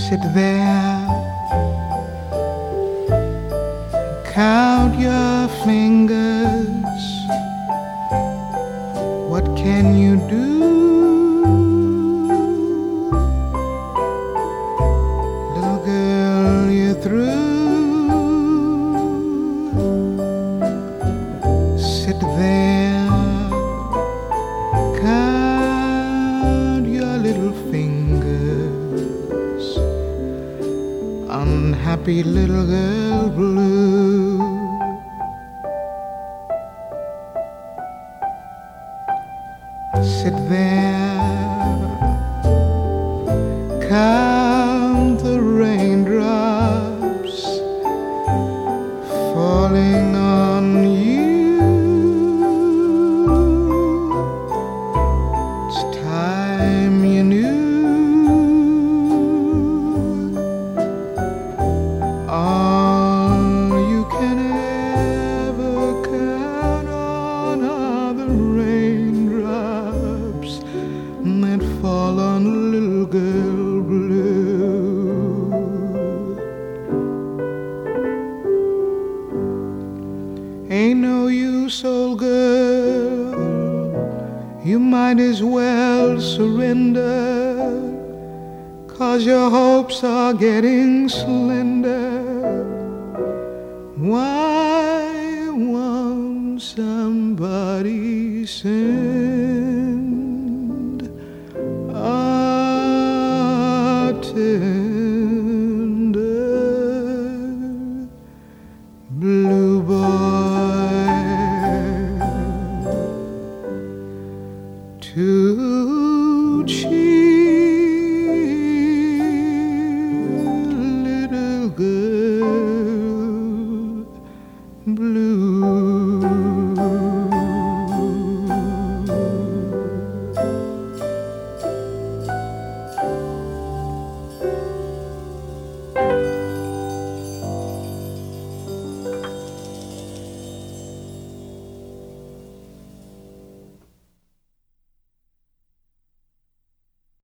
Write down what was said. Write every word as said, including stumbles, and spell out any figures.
Sit there, count your fingers. What can you do? Little girl, you're through. Sit there, count your little fingers. Unhappy little girl blue. Sit there, count the raindrops falling on you. It's time you knew all you can ever count on are the raindrops that fall on little girl blue. Ain't no use, old girl, you might as well surrender, 'cause your hopes are getting slender. Why won't somebody send a tender blue boy to